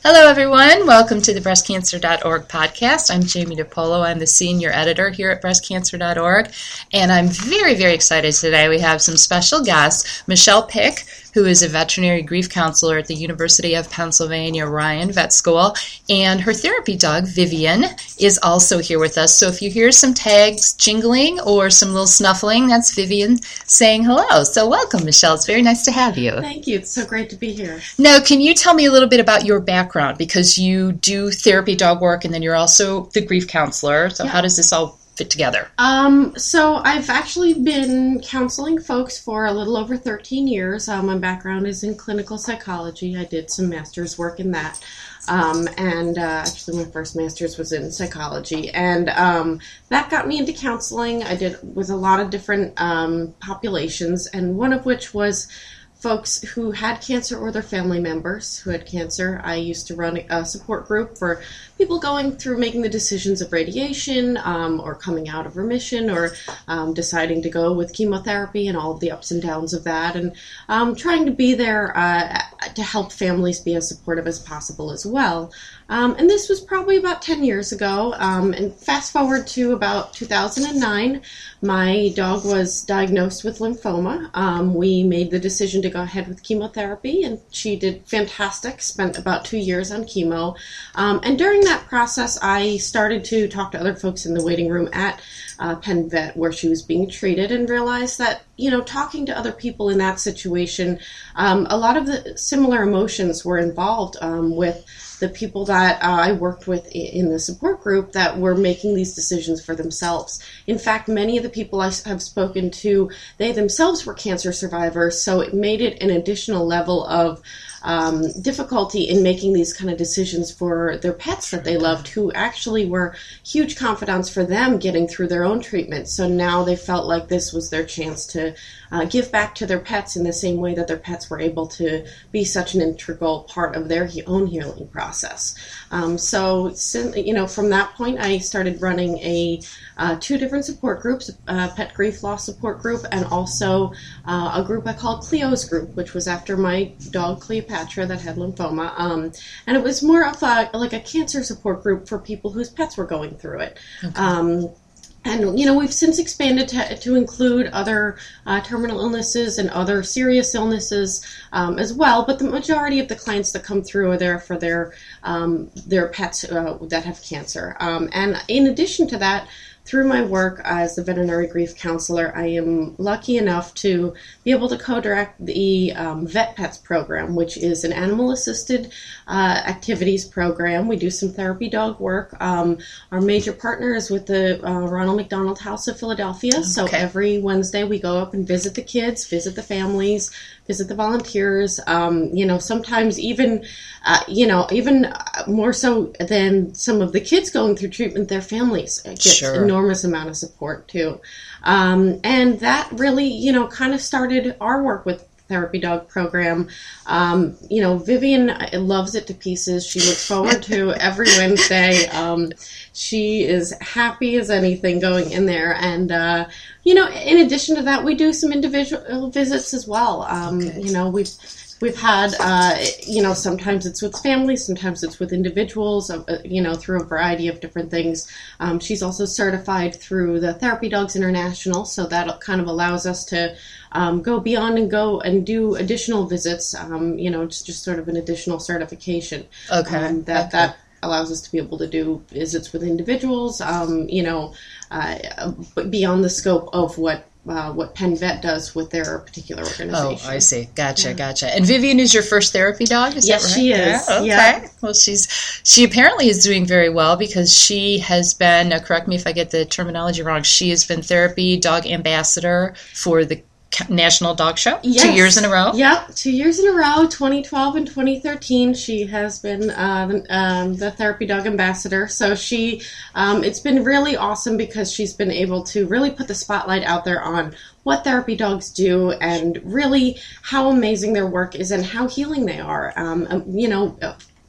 Hello, everyone. Welcome to the breastcancer.org podcast. I'm Jamie DiPolo. I'm the senior editor here at breastcancer.org, and I'm very, very excited today. We have some special guests, Michelle Pick, who is a veterinary grief counselor at the University of Pennsylvania Ryan Vet School, and her therapy dog, Vivian, is also here with us. So if you hear some tags jingling or some little snuffling, that's Vivian saying hello. So welcome, Michelle. It's very nice to have you. Thank you. It's so great to be here. Now, can you tell me a little bit about your background? Because you do therapy dog work, and then you're also the grief counselor. So how does this all fit together? So I've actually been counseling folks for a little over 13 years. My background is in clinical psychology. I did some master's work in that. Actually my first master's was in psychology. And that got me into counseling. I did with a lot of different populations, and one of which was folks who had cancer or their family members who had cancer. I used to run a support group for people going through making the decisions of radiation or coming out of remission or deciding to go with chemotherapy and all of the ups and downs of that, and trying to be there to help families be as supportive as possible as well. And this was probably about 10 years ago. And fast forward to about 2009, my dog was diagnosed with lymphoma. We made the decision to go ahead with chemotherapy, and she did fantastic, spent about 2 years on chemo. And during that process, I started to talk to other folks in the waiting room at Penn Vet where she was being treated, and realized that, talking to other people in that situation, a lot of the similar emotions were involved with the people that I worked with in the support group that were making these decisions for themselves. In fact, many of the people I have spoken to, they themselves were cancer survivors, so it made it an additional level of difficulty in making these kind of decisions for their pets that they loved, who actually were huge confidants for them getting through their own treatment. So now they felt like this was their chance to give back to their pets in the same way that their pets were able to be such an integral part of their own healing process. From that point, I started running two different support groups, a pet grief loss support group, and also a group I called Cleo's group, which was after my dog Cleopatra that had lymphoma. And it was more of a cancer support group for people whose pets were going through it. Okay. And, we've since expanded to include other terminal illnesses and other serious illnesses as well. But the majority of the clients that come through are there for their pets that have cancer. And in addition to that, through my work as a veterinary grief counselor, I am lucky enough to be able to co-direct the Vet Pets program, which is an animal-assisted activities program. We do some therapy dog work. Our major partner is with the Ronald McDonald House of Philadelphia. Okay. So every Wednesday we go up and visit the kids, visit the families, visit the volunteers. Sometimes even more so than some of the kids going through treatment, their families get enormous amount of support too. And that really, kind of started our work with therapy dog program. Vivian loves it to pieces. She looks forward to every Wednesday. She is happy as anything going in there. And, in addition to that, we do some individual visits as well. We've had, sometimes it's with families, sometimes it's with individuals, through a variety of different things. She's also certified through the Therapy Dogs International, so that kind of allows us to go beyond and go and do additional visits. It's just sort of an additional certification. Okay. That allows us to be able to do visits with individuals, beyond the scope of what Penn Vet does with their particular organization. Oh, I see. Gotcha. And Vivian is your first therapy dog, is that right? Yes, she is. Yeah, okay. Yeah. Well, she apparently is doing very well, because she has been, correct me if I get the terminology wrong, she has been therapy dog ambassador for the National Dog Show. Yes. 2 years in a row. Yep, 2 years in a row, 2012 and 2013. She has been the therapy dog ambassador. So it's been really awesome, because she's been able to really put the spotlight out there on what therapy dogs do and really how amazing their work is and how healing they are.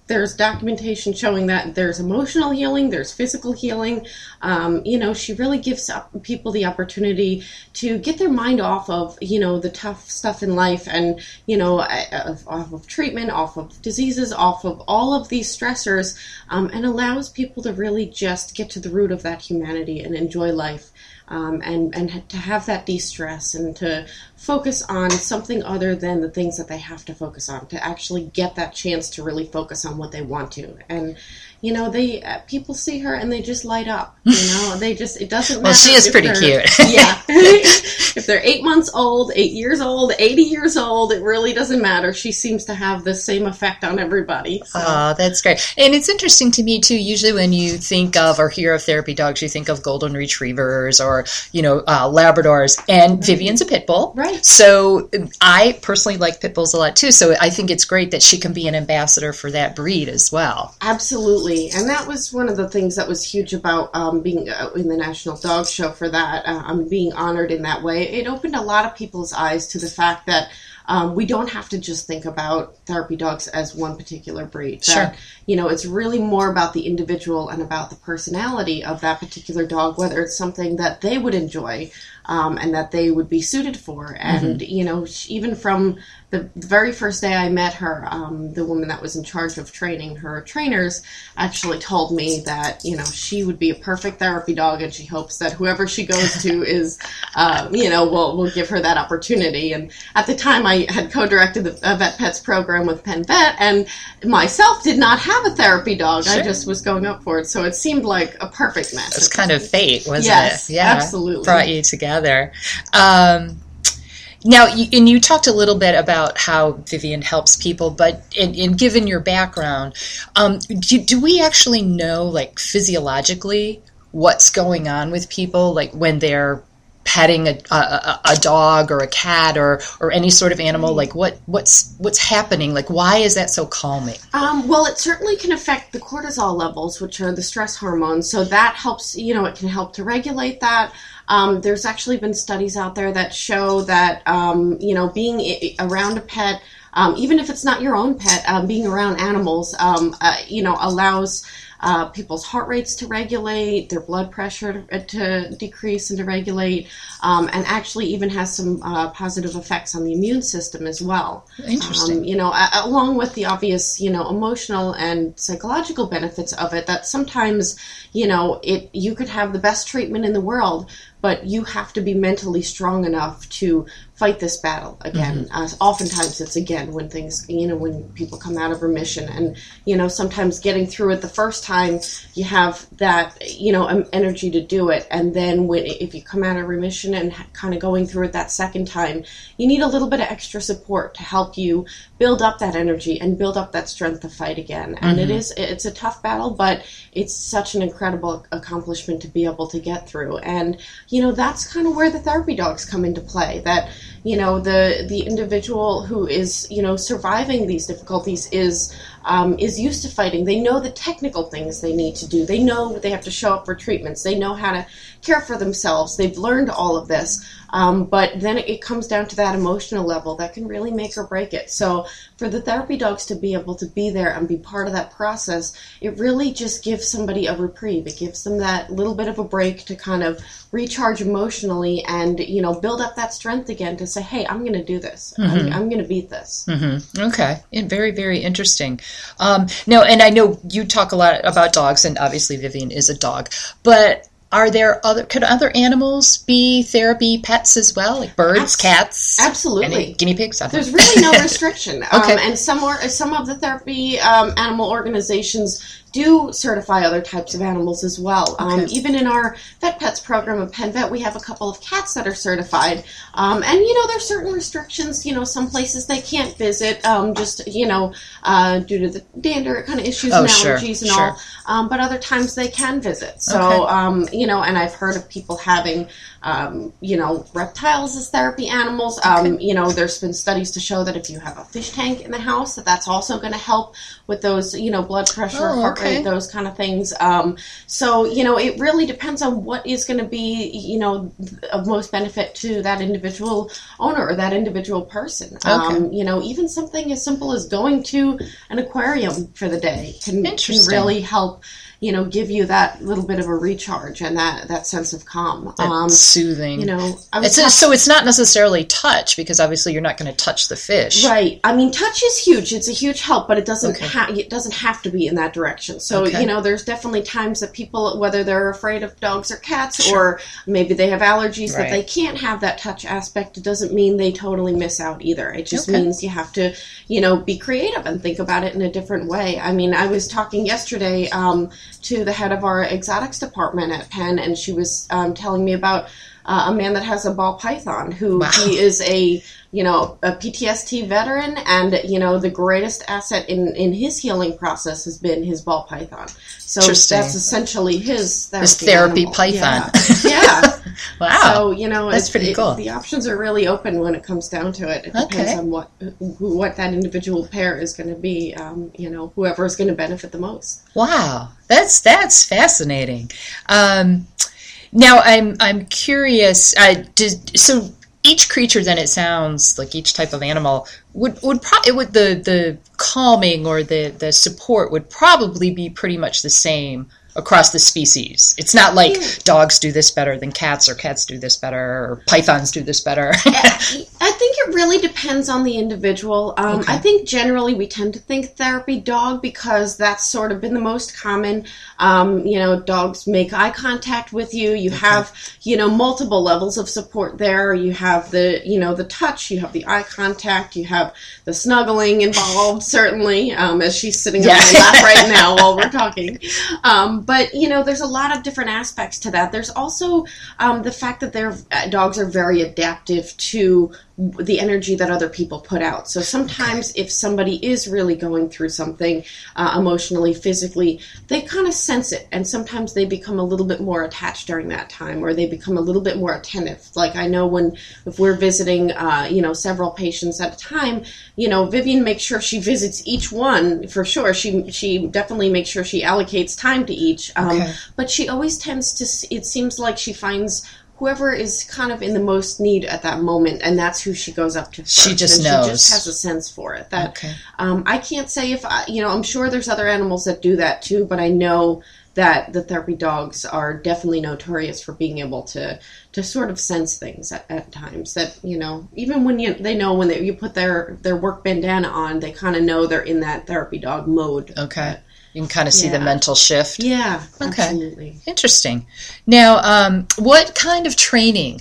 There's documentation showing that there's emotional healing, there's physical healing. She really gives people the opportunity to get their mind off of, the tough stuff in life and, off of treatment, off of diseases, off of all of these stressors, and allows people to really just get to the root of that humanity and enjoy life. And to have that de-stress and to focus on something other than the things that they have to focus on, to actually get that chance to really focus on what they want to. And, people see her and they just light up, it doesn't matter. Well, she is pretty cute. Yeah. If they're 8 months old, 8 years old, 80 years old, it really doesn't matter. She seems to have the same effect on everybody. So. Oh, that's great. And it's interesting to me, too, usually when you think of or hear of therapy dogs, you think of golden retrievers or, Labradors, and Vivian's a pit bull. Right. So I personally like pit bulls a lot, too. So I think it's great that she can be an ambassador for that breed as well. Absolutely. And that was one of the things that was huge about being in the National Dog Show for that. Being honored in that way. It opened a lot of people's eyes to the fact that we don't have to just think about therapy dogs as one particular breed. That, sure. It's really more about the individual and about the personality of that particular dog, whether it's something that they would enjoy and that they would be suited for. And, even from the very first day I met her, the woman that was in charge of training her trainers actually told me that, she would be a perfect therapy dog, and she hopes that whoever she goes to is, will give her that opportunity. And at the time, I had co-directed the Vet Pets program with Penn Vet, and myself did not have a therapy dog. Sure. I just was going up for it, so it seemed like a perfect match. It was kind of fate, wasn't it? Yeah, absolutely. Brought you together. Now, you talked a little bit about how Vivian helps people, but given your background, do we actually know, like, physiologically what's going on with people, like when they're petting a dog or a cat or any sort of animal? Like what's happening? Like, why is that so calming? Well, it certainly can affect the cortisol levels, which are the stress hormones. So that helps, it can help to regulate that. There's actually been studies out there that show that, being around a pet, even if it's not your own pet, being around animals, allows people's heart rates to regulate, their blood pressure to decrease and to regulate, and actually even has some positive effects on the immune system as well. Interesting. Along with the obvious, emotional and psychological benefits of it, that sometimes, you could have the best treatment in the world, but you have to be mentally strong enough to fight this battle again. Mm-hmm. Oftentimes it's again when things, when people come out of remission, and, sometimes getting through it the first time, you have that, energy to do it. And then if you come out of remission and kind of going through it that second time, you need a little bit of extra support to help you build up that energy and build up that strength to fight again. And mm-hmm. it's a tough battle, but it's such an incredible accomplishment to be able to get through. And, that's kind of where the therapy dogs come into play, that, the individual who is, surviving these difficulties is used to fighting. They know the technical things they need to do. They know they have to show up for treatments. They know how to care for themselves. They've learned all of this. But then it comes down to that emotional level that can really make or break it. So for the therapy dogs to be able to be there and be part of that process, it really just gives somebody a reprieve. It gives them that little bit of a break to kind of recharge emotionally and, build up that strength again to say, hey, I'm going to do this. Mm-hmm. I'm going to beat this. Mm-hmm. Okay. Very, very interesting. Now, and I know you talk a lot about dogs, and obviously Vivian is a dog, but could other animals be therapy pets as well, like birds, cats? Absolutely. Guinea pigs? There's really no restriction. Okay. And some of the therapy animal organizations do certify other types of animals as well. Okay. Even in our Vet Pets program at Penn Vet, we have a couple of cats that are certified. And, there's certain restrictions. Some places they can't visit just, due to the dander kind of issues and allergies and all. But other times they can visit. So, okay. And I've heard of people having, reptiles as therapy animals. Okay. There's been studies to show that if you have a fish tank in the house, that's also going to help with those, blood pressure, heart right? Those kind of things. So, it really depends on what is going to be, of most benefit to that individual owner or that individual person. Even something as simple as going to an aquarium for the day can really help give you that little bit of a recharge and that sense of calm. Soothing. So it's not necessarily touch, because obviously you're not going to touch the fish. Right. I mean, touch is huge. It's a huge help, but it doesn't it doesn't have to be in that direction. So, there's definitely times that people, whether they're afraid of dogs or cats, or maybe they have allergies, that they can't have that touch aspect. It doesn't mean they totally miss out either. It just means you have to, be creative and think about it in a different way. I mean, I was talking yesterday to the head of our exotics department at Penn, and she was telling me about a man that has a ball python, who he is a PTSD veteran, and the greatest asset in his healing process has been his ball python. So that's essentially his therapy animal. python. Yeah. Wow. So that's pretty cool. The options are really open when it comes down to it. It depends on what that individual pair is going to be. Whoever is going to benefit the most. Wow, that's fascinating. Now I'm curious. So each creature, then, it sounds like each type of animal would the calming or the support would probably be pretty much the same across the species. It's not like dogs do this better than cats, or cats do this better, or pythons do this better. I think it really depends on the individual. I think generally we tend to think therapy dog, because that's sort of been the most common. Dogs make eye contact with you. You have, multiple levels of support there. You have the touch, you have the eye contact, you have the snuggling involved, certainly, as she's sitting on my lap right now while we're talking. But, there's a lot of different aspects to that. There's also the fact that dogs are very adaptive to the energy that other people put out. So sometimes if somebody is really going through something emotionally, physically, they kind of sense it, and sometimes they become a little bit more attached during that time, or they become a little bit more attentive. Like I know if we're visiting, several patients at a time, Vivian makes sure she visits each one for sure. She definitely makes sure she allocates time to each, but she always tends to, it seems like she finds whoever is kind of in the most need at that moment, and that's who she goes up to first. She just knows. She just has a sense for it. I can't say if, I'm sure there's other animals that do that too, but I know that the therapy dogs are definitely notorious for being able to sort of sense things at times that, even when you put their work bandana on, they kind of know they're in that therapy dog mode. Okay. You can kind of see the mental shift. Yeah, okay. Absolutely. Interesting. Now, what kind of training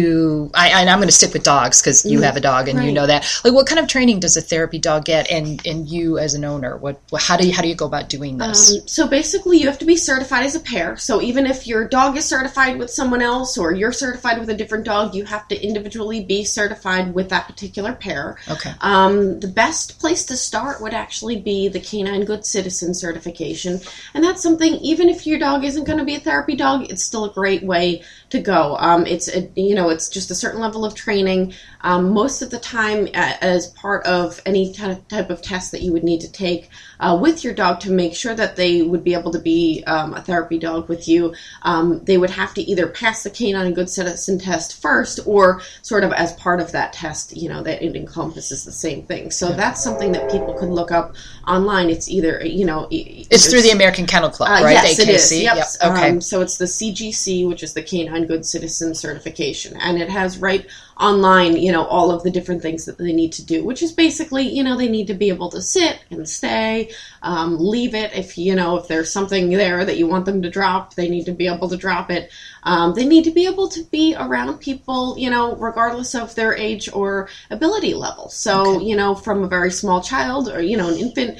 and I'm going to stick with dogs because you have a dog and you know that. Like, what kind of training does a therapy dog get, and you as an owner, how do you go about doing this? So basically, you have to be certified as a pair. So even if your dog is certified with someone else, or you're certified with a different dog, you have to individually be certified with that particular pair. Okay. The best place to start would actually be the Canine Good Citizen certification. And that's something, even if your dog isn't going to be a therapy dog, it's still a great way to go. It's just a certain level of training. Most of the time, as part of any type of test that you would need to take with your dog to make sure that they would be able to be a therapy dog with you, they would have to either pass the Canine Good Citizen test first, or sort of as part of that test, that it encompasses the same thing. So that's something that people could look up online. It's either, it's through the American Kennel Club, right? Yes, it is. Yep. Okay. So it's the CGC, which is the Canine Good Citizen certification, and it has right online, all of the different things that they need to do, which is basically, they need to be able to sit and stay, leave it. If there's something there that you want them to drop, they need to be able to drop it. They need to be able to be around people, regardless of their age or ability level. So, from a very small child or, an infant,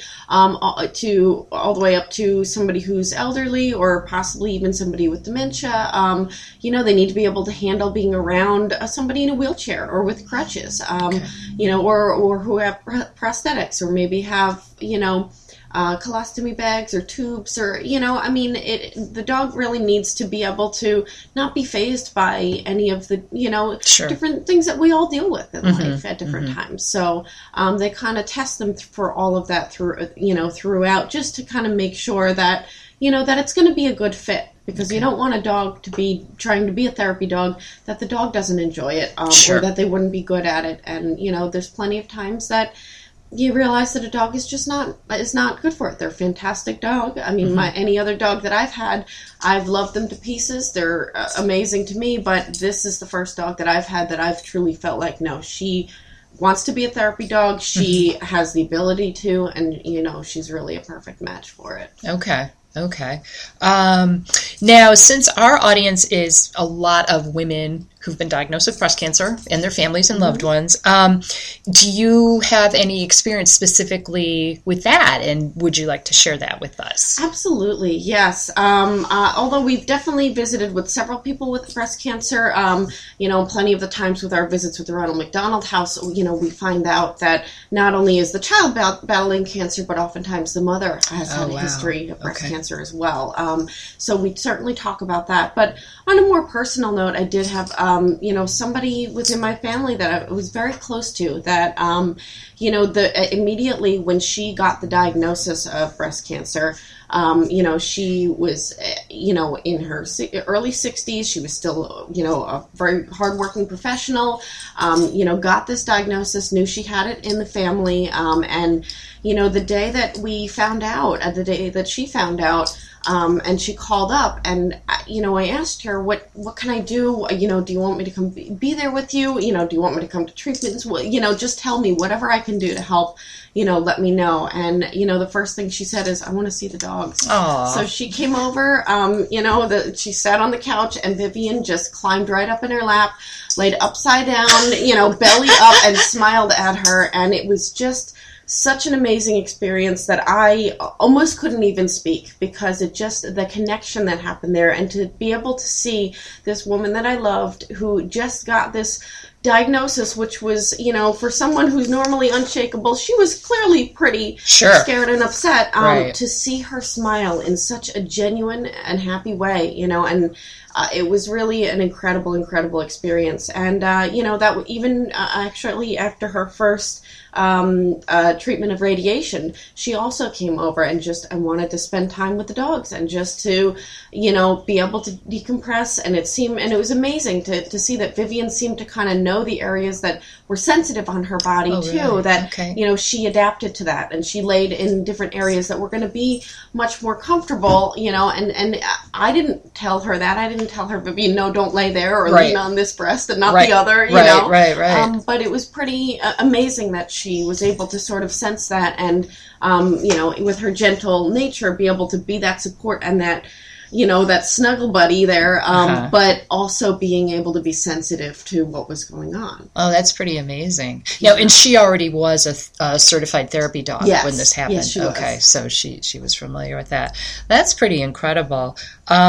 to all the way up to somebody who's elderly or possibly even somebody with dementia, they need to be able to handle being around somebody in a wheelchair or with crutches, or who have prosthetics, or maybe have, colostomy bags or tubes or, I mean, the dog really needs to be able to not be fazed by any of the, Sure. different things that we all deal with in life at different times. So they kind of test them for all of that throughout, just to kind of make sure that, that it's going to be a good fit. Because you don't want a dog to be trying to be a therapy dog that the dog doesn't enjoy it, Sure. or that they wouldn't be good at it. And, there's plenty of times that you realize that a dog is not good for it. They're a fantastic dog. I mean, any other dog that I've had, I've loved them to pieces. They're amazing to me, but this is the first dog that I've had that I've truly felt like, no, she wants to be a therapy dog. She has the ability to, and, she's really a perfect match for it. Okay. Now, since our audience is a lot of women who've been diagnosed with breast cancer and their families and loved ones, do you have any experience specifically with that? And would you like to share that with us? Absolutely, yes. Although we've definitely visited with several people with breast cancer, plenty of the times with our visits with the Ronald McDonald House, we find out that not only is the child battling cancer, but oftentimes the mother has had a history of breast cancer as well. So we certainly talk about that. But on a more personal note, I did have, somebody within my family that I was very close to that, immediately when she got the diagnosis of breast cancer, she was, in her early 60s. She was still, a very hardworking professional, got this diagnosis, knew she had it in the family. And, the day that we found out, the day that she found out, and she called up and, I asked her, what can I do? Do you want me to come be there with you? Do you want me to come to treatments? Well, just tell me whatever I can do to help, let me know. And, the first thing she said is, I want to see the dogs. Aww. So she came over, she sat on the couch and Vivian just climbed right up in her lap, laid upside down, belly up and smiled at her. And it was just such an amazing experience that I almost couldn't even speak because the connection that happened there, and to be able to see this woman that I loved who just got this diagnosis, which was, for someone who's normally unshakable, she was clearly pretty scared and upset, to see her smile in such a genuine and happy way, and it was really an incredible experience. And, that even actually after her first treatment of radiation, she also came over and wanted to spend time with the dogs and just to, be able to decompress. And it was amazing to see that Vivian seemed to kind of know the areas that were sensitive on her body too, really? That, she adapted to that and she laid in different areas that were going to be much more comfortable, and I didn't tell her that. I didn't tell her, Vivian, no, don't lay there or lean on this breast and not the other, Right. But it was pretty amazing that she was able to sort of sense that and, with her gentle nature, be able to be that support and that, that snuggle buddy there, but also being able to be sensitive to what was going on. Oh, that's pretty amazing. And she already was a certified therapy dog when this happened. Yes, she was. Okay, so she was familiar with that. That's pretty incredible.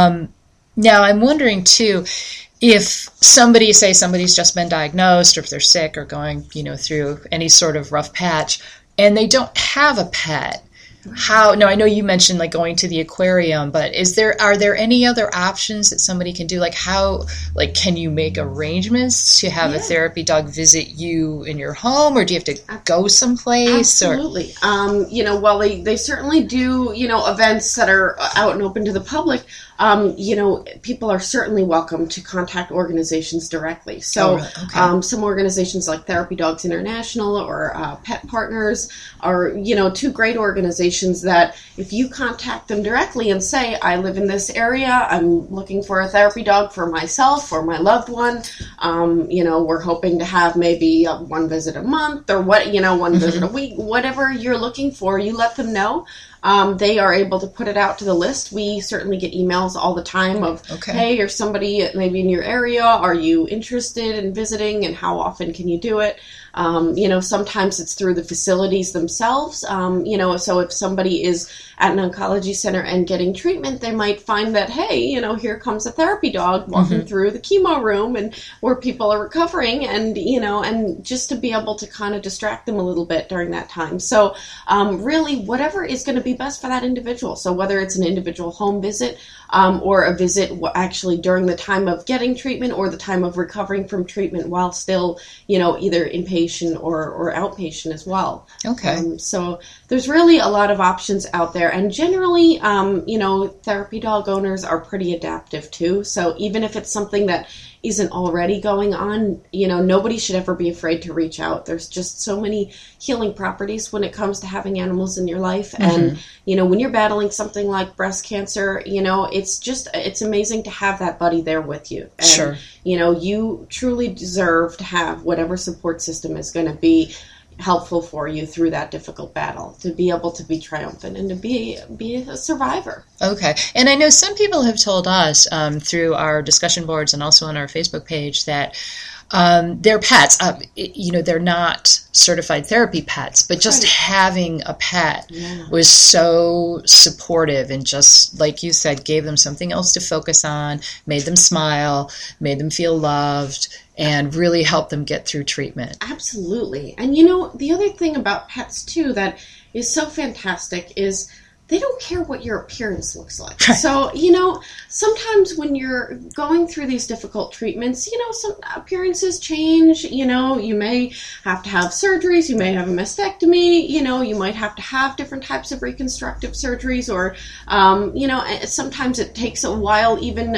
Now, I'm wondering, too, if somebody's just been diagnosed or if they're sick or going, through any sort of rough patch and they don't have a pet, now I know you mentioned like going to the aquarium, but are there any other options that somebody can do? Can you make arrangements to have a therapy dog visit you in your home, or do you have to go someplace? Absolutely. While they certainly do, events that are out and open to the public, people are certainly welcome to contact organizations directly. So some organizations like Therapy Dogs International or Pet Partners are, two great organizations that if you contact them directly and say, I live in this area, I'm looking for a therapy dog for myself or my loved one, we're hoping to have maybe one visit a month or one visit a week, whatever you're looking for, you let them know. They are able to put it out to the list. We certainly get emails all the time of, hey, you're somebody maybe in your area. Are you interested in visiting and how often can you do it? Sometimes it's through the facilities themselves. So if somebody is at an oncology center and getting treatment, they might find that, hey, here comes a therapy dog walking through the chemo room and where people are recovering, and just to be able to kind of distract them a little bit during that time. So really whatever is going to be best for that individual. So whether it's an individual home visit or a visit actually during the time of getting treatment or the time of recovering from treatment while still, either inpatient or outpatient as well. Okay. So there's really a lot of options out there. And generally, therapy dog owners are pretty adaptive too. So even if it's something that isn't already going on, nobody should ever be afraid to reach out. There's just so many healing properties when it comes to having animals in your life. And, when you're battling something like breast cancer, it's amazing to have that buddy there with you. And, sure. You truly deserve to have whatever support system is going to be helpful for you through that difficult battle, to be able to be triumphant and to be a survivor. Okay. And I know some people have told us through our discussion boards and also on our Facebook page that their pets, they're not certified therapy pets, but just having a pet was so supportive and just, like you said, gave them something else to focus on, made them smile, made them feel loved, and really helped them get through treatment. Absolutely. And the other thing about pets too that is so fantastic is they don't care what your appearance looks like. Right. So, sometimes when you're going through these difficult treatments, some appearances change. You may have to have surgeries. You may have a mastectomy. You might have to have different types of reconstructive surgeries, or, sometimes it takes a while even,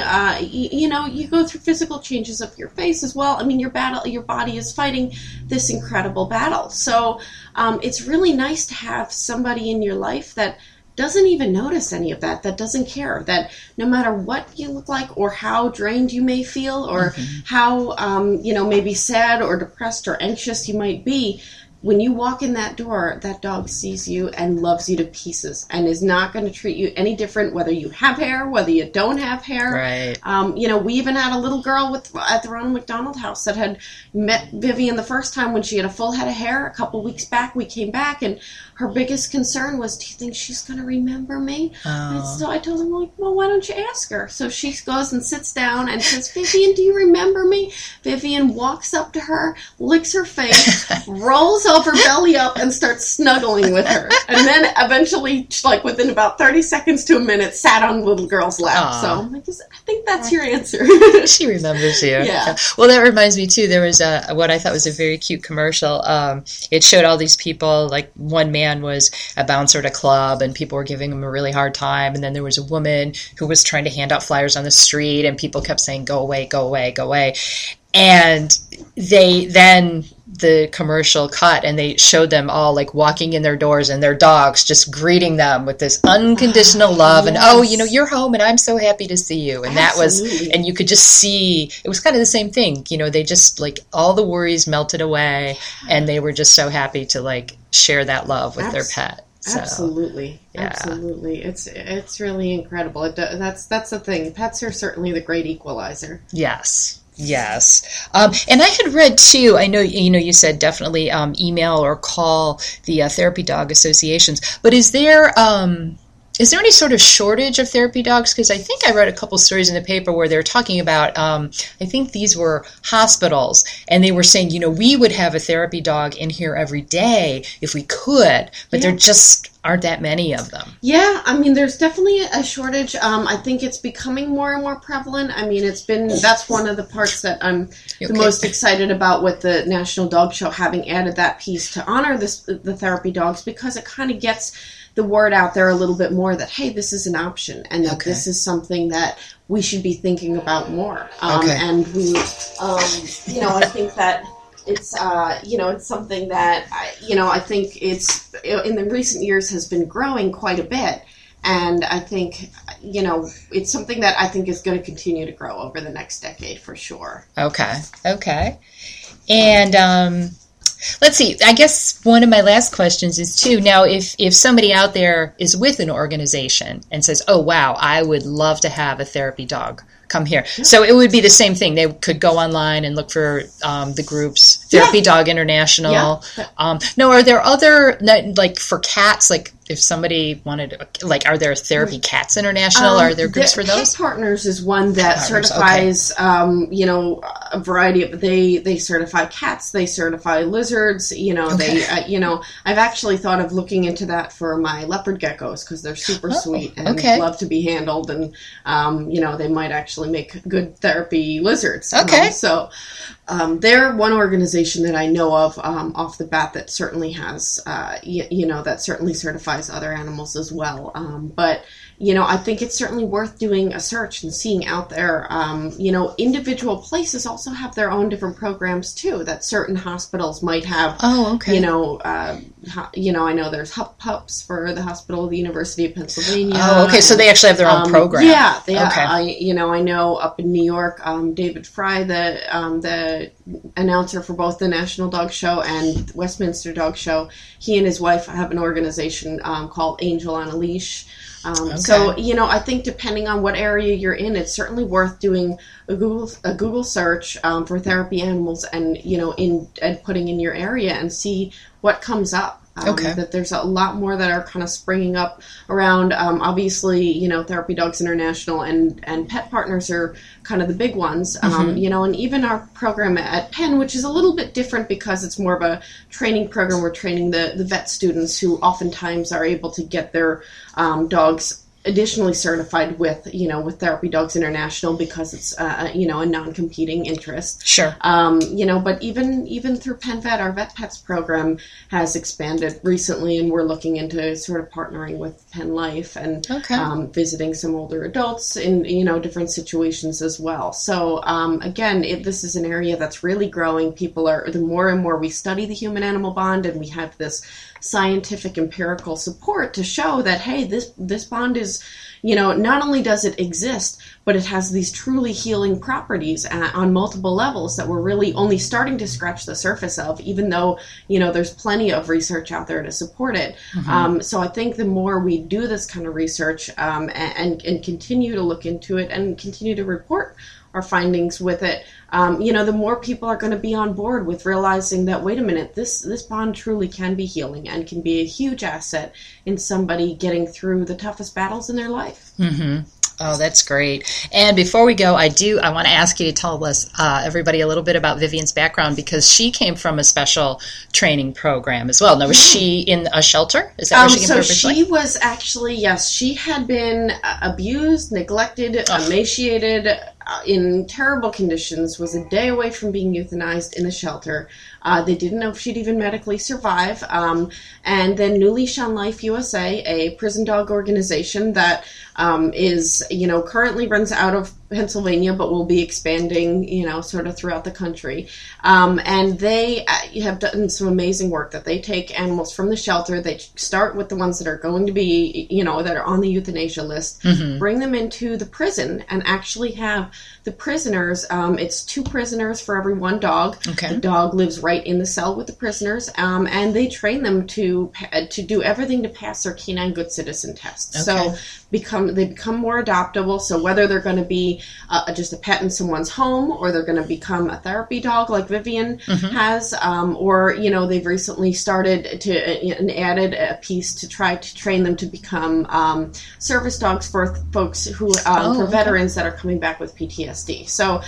you go through physical changes of your face as well. I mean, your body is fighting this incredible battle. So, it's really nice to have somebody in your life that doesn't even notice any of that doesn't care, that no matter what you look like or how drained you may feel or how, maybe sad or depressed or anxious you might be, when you walk in that door, that dog sees you and loves you to pieces and is not going to treat you any different, whether you have hair, whether you don't have hair. Right. We even had a little girl at the Ronald McDonald House that had met Vivian the first time when she had a full head of hair. A couple weeks back, we came back, and her biggest concern was, do you think she's going to remember me? Oh. So I told him, well, why don't you ask her? So she goes and sits down and says, Vivian, do you remember me? Vivian walks up to her, licks her face, rolls over belly up, and starts snuggling with her. And then eventually, within about 30 seconds to a minute, sat on the little girl's lap. Aww. So I think that's your answer. She remembers you. Yeah. Well, that reminds me, too, there was what I thought was a very cute commercial. It showed all these people, like one man was a bouncer at a club and people were giving him a really hard time, and then there was a woman who was trying to hand out flyers on the street and people kept saying, go away, go away, go away. And the commercial cut and they showed them all walking in their doors and their dogs just greeting them with this unconditional love. Yes. And you're home and I'm so happy to see you. And Absolutely. that was, and you could just see, it was kind of the same thing. They just all the worries melted away and they were just so happy to share that love with their pet. So, absolutely. yeah. Absolutely. It's really incredible. That's the thing. Pets are certainly the great equalizer. Yes. And I had read too, I know, you said definitely email or call the therapy dog associations, but is there any sort of shortage of therapy dogs? Because I think I read a couple stories in the paper where they were talking about, I think these were hospitals, and they were saying, we would have a therapy dog in here every day if we could, but there just aren't that many of them. Yeah, I mean, there's definitely a shortage. I think it's becoming more and more prevalent. I mean, that's one of the parts that I'm the most excited about with the National Dog Show, having added that piece to honor the therapy dogs, because it kind of gets the word out there a little bit more that, hey, this is an option and that this is something that we should be thinking about more. And we, I think that it's, it's something that, I think it's, in the recent years has been growing quite a bit. And I think, it's something that I think is going to continue to grow over the next decade for sure. Okay. And, Let's see. I guess one of my last questions is too. Now, if somebody out there is with an organization and says, "Oh, wow, I would love to have a therapy dog come here," so it would be the same thing. They could go online and look for the groups, Therapy Dog International. No, are there other, like for cats? Like if somebody wanted, like, are there Therapy Cats International? Are there groups for those? Pet Partners is one that certifies, a variety of. They certify cats. They certify lizards. They, I've actually thought of looking into that for my leopard geckos because they're super sweet and love to be handled, and they might actually make good therapy lizards. So they're one organization that I know of off the bat that certainly has, that certainly certifies other animals as well. But I think it's certainly worth doing a search and seeing out there. Individual places also have their own different programs too. That certain hospitals might have. Oh, okay. I know there's Pups for the Hospital of the University of Pennsylvania. Oh, okay. So they actually have their own program. Yeah. I know up in New York, David Fry, the announcer for both the National Dog Show and Westminster Dog Show, he and his wife have an organization called Angel on a Leash. So, I think depending on what area you're in, it's certainly worth doing a Google search for therapy animals and, and putting in your area and see what comes up. That there's a lot more that are kind of springing up around, obviously, Therapy Dogs International and Pet Partners are kind of the big ones, and even our program at Penn, which is a little bit different because it's more of a training program. We're training the vet students who oftentimes are able to get their dogs additionally certified with Therapy Dogs International because it's a non-competing interest. Sure. But even through PennVet, our Vet Pets program has expanded recently, and we're looking into sort of partnering with Penn Life and visiting some older adults in different situations as well. So again, this is an area that's really growing. The more and more we study the human-animal bond, and we have this scientific empirical support to show that, hey, this bond is, not only does it exist, but it has these truly healing properties on multiple levels that we're really only starting to scratch the surface of, even though, there's plenty of research out there to support it. So I think the more we do this kind of research and continue to look into it and continue to report our findings with it, the more people are going to be on board with realizing that, wait a minute, this bond truly can be healing and can be a huge asset in somebody getting through the toughest battles in their life. Mm-hmm. Oh, that's great. And before we go, I want to ask you to tell us, everybody, a little bit about Vivian's background, because she came from a special training program as well. Now, was she in a shelter? Is that where she came from? So she was actually, yes, she had been abused, neglected, emaciated, in terrible conditions, was a day away from being euthanized in a shelter. They didn't know if she'd even medically survive. And then New Leash on Life USA, a prison dog organization that is, currently runs out of Pennsylvania, but will be expanding, sort of throughout the country. And they have done some amazing work that they take animals from the shelter. They start with the ones that are going to be, that are on the euthanasia list, bring them into the prison and actually have the prisoners, it's 2 prisoners for every 1 dog. Okay. The dog lives right in the cell with the prisoners, and they train them to do everything to pass their canine good citizen test. Okay. So they become more adoptable. So whether they're going to be just a pet in someone's home, or they're going to become a therapy dog like Vivian has, or they've recently started to and added a piece to try to train them to become service dogs for folks who for veterans that are coming back with PTSD. So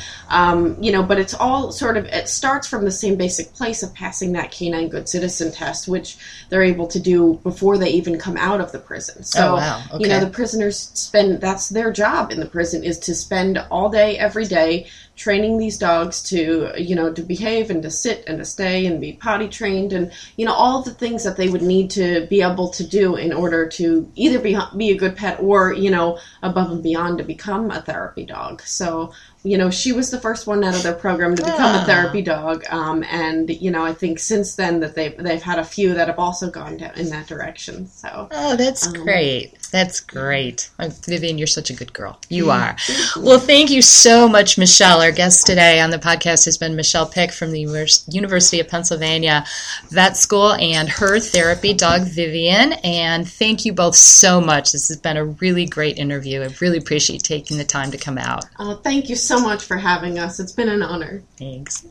but it's all it starts from the same basic place of passing that canine good citizen test, which they're able to do before they even come out of the prison. So the prisoners that's their job in the prison, is to spend all day, every day, training these dogs to behave and to sit and to stay and be potty trained and, all the things that they would need to be able to do in order to either be a good pet or, above and beyond to become a therapy dog. So she was the first one out of their program to become a therapy dog. And I think since then that they've had a few that have also gone down in that direction. So. Oh, that's great. That's great. Vivian, you're such a good girl. You are. Well, thank you so much, Michelle. Our guest today on the podcast has been Michelle Pick from the University of Pennsylvania Vet School and her therapy dog, Vivian. And thank you both so much. This has been a really great interview. I really appreciate taking the time to come out. Thank you so much for having us. It's been an honor. Thanks.